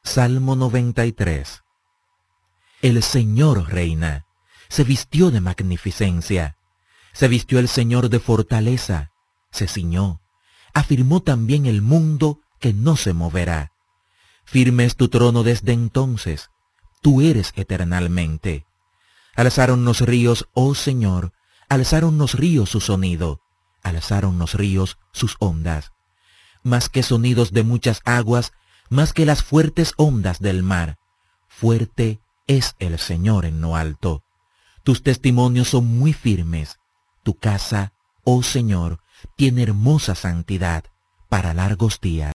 Salmo 93. El Señor reina, se vistió de magnificencia, se vistió el Señor de fortaleza, se ciñó, afirmó también el mundo que no se moverá. Firme es tu trono desde entonces, tú eres eternalmente. Alzaron los ríos, oh Señor, alzaron los ríos su sonido, alzaron los ríos sus ondas. Más que sonidos de muchas aguas, más que las fuertes ondas del mar, fuerte es el Señor en lo alto. Tus testimonios son muy firmes. Tu casa, oh Señor, tiene hermosa santidad para largos días.